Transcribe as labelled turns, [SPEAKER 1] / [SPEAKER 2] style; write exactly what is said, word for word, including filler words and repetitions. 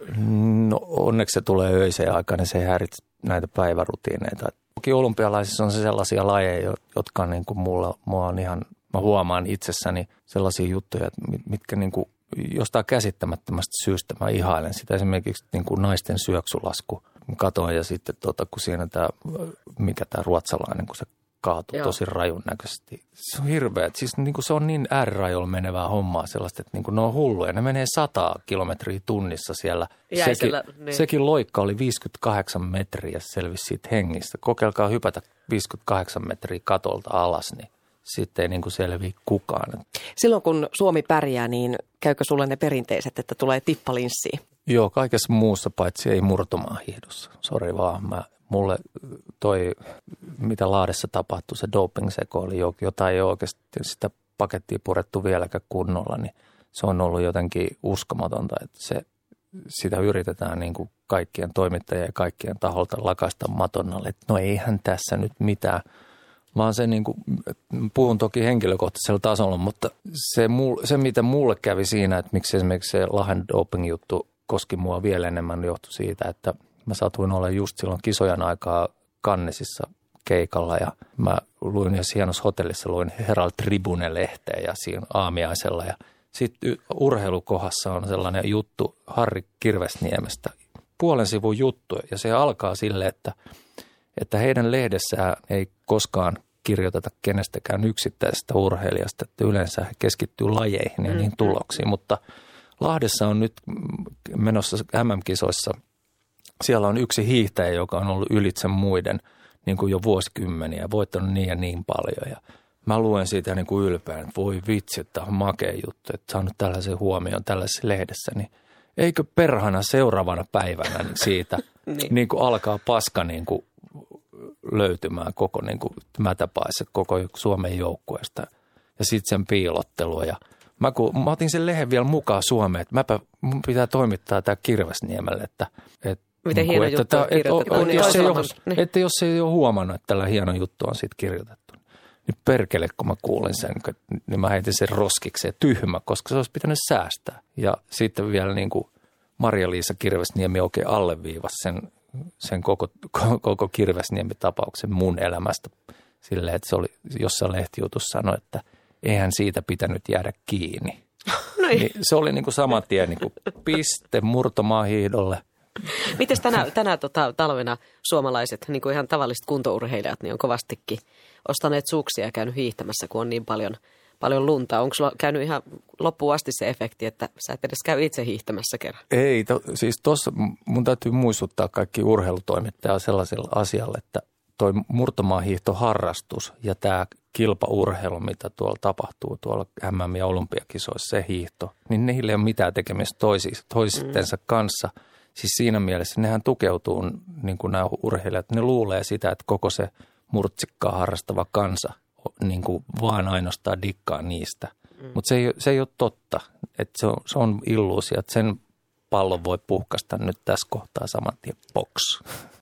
[SPEAKER 1] No onneksi se tulee öiseen aikaan, niin se ei häiritse näitä päivärutiineita. Toki olympialaisissa on se sellaisia lajeja, jotka on niin kuin mulla, mulla on ihan, mä huomaan itsessäni sellaisia juttuja, mitkä niin kuin jostain käsittämättömästä syystä mä ihailen sitä. Esimerkiksi niin kuin naisten syöksylasku. Mä katoin ja sitten tota, kun siinä tämä, mikä tämä ruotsalainen, kun se kaatuu Joo. tosi rajun näköisesti. Se on hirveä. Siis niin kuin se on niin äärirajoilla menevää hommaa sellaista, että niin kuin ne on hulluja. Ne menee sata kilometriä tunnissa siellä.
[SPEAKER 2] Jäisellä,
[SPEAKER 1] sekin,
[SPEAKER 2] niin.
[SPEAKER 1] sekin loikka oli viisikymmentäkahdeksan metriä, selvisi siitä hengistä. Kokeilkaa hypätä viisikymmentäkahdeksan metriä katolta alas, niin sitten ei niin kuin selviä kukaan.
[SPEAKER 2] Silloin kun Suomi pärjää, niin käykö sulle ne perinteiset, että tulee tippalinssiin?
[SPEAKER 1] Joo, kaikessa muussa paitsi ei murtomaahihdossa. Sori vaan, mä, mulle toi, mitä Lahdessa tapahtui, se doping-seko oli jotain ei oikeasti sitä pakettia purettu vieläkään kunnolla, niin se on ollut jotenkin uskomatonta, että se, sitä yritetään niin kuin kaikkien toimittajien ja kaikkien taholta lakaista maton alle, että no eihän tässä nyt mitään. Vaan se niin kuin, puhun toki henkilökohtaisella tasolla, mutta se, se mitä mulle kävi siinä, että miksi esimerkiksi se Lahden doping-juttu koski mua vielä enemmän, johtui siitä, että mä satuin olla just silloin kisojen aikaa Cannesissa keikalla ja mä luin jos hienossa hotellissa, luin Herald Tribune-lehteä ja siinä aamiaisella ja sitten urheilukohdassa on sellainen juttu Harri Kirvesniemestä, puolen sivun juttu ja se alkaa sille, että että heidän lehdessään ei koskaan kirjoiteta kenestäkään yksittäisestä urheilijasta, että yleensä he keskittyy lajeihin ja niihin tuloksiin, mutta Lahdessa on nyt menossa M M-kisoissa, siellä on yksi hiihtäjä, joka on ollut ylitse muiden niin kuin jo vuosikymmeniä, voittanut niin ja niin paljon ja mä luen siitä niin kuin ylpeän, että voi vitsi, että on makea juttu, että saanut tällaisen huomioon tällaisessa lehdessä, niin eikö perhana seuraavana päivänä niin siitä niin. Niin kuin alkaa paska niin kuin löytymään koko niin kuin mätäpaissa koko Suomen joukkueesta ja sitten sen piilottelua. Ja mä, kun, mä otin sen lehden vielä mukaan Suomeen, että mäpä, mun pitää toimittaa tämä Kirvesniemelle, että, että,
[SPEAKER 2] miten hieno
[SPEAKER 1] että,
[SPEAKER 2] juttu on
[SPEAKER 1] että, että, että, jos ei ole,
[SPEAKER 2] niin.
[SPEAKER 1] että jos ei ole huomannut, että tällä hieno juttu on siitä kirjoitettu, niin perkele, kun mä kuulin sen, niin mä heitin sen roskikseen tyhmä, koska se olisi pitänyt säästää. Ja sitten vielä niin kuin Maria-Liisa Kirvesniemi oikein alleviivasi sen, sen koko, koko Kirvesniemi-tapauksen mun elämästä silleen, että se oli jossain lehtijutussa sanoi, että eihän siitä pitänyt jäädä kiinni.
[SPEAKER 2] No
[SPEAKER 1] niin se oli niin kuin saman tien niin kuin piste murtomaahiihdolle.
[SPEAKER 2] Mites tänä, tänä tota, talvena suomalaiset, niin kuin ihan tavalliset kuntourheilijat, niin on kovastikin ostaneet suksia ja käynyt hiihtämässä, kun on niin paljon, paljon lunta. Onko sulla käynyt ihan loppuun asti se efekti, että sä et edes käy itse hiihtämässä kerran?
[SPEAKER 1] Ei, to, siis tuossa mun täytyy muistuttaa kaikki urheilutoimittajia sellaisella asialla, että toi murtomaahiihtoharrastus ja tämä kilpaurheilu, mitä tuolla tapahtuu tuolla M M- ja olympiakisoissa, se hiihto, niin niillä ei ole mitään tekemistä toisistensa mm. kanssa. Siis siinä mielessä nehän tukeutuu, niin kuin nämä urheilijat, ne luulee sitä, että koko se murtsikkaa harrastava kansa niin kuin vaan ainoastaan dikkaa niistä. Mm. Mutta se ei, se ei ole totta, että se on, se on illuusia, että sen pallon voi puhkasta nyt tässä kohtaa saman tien box.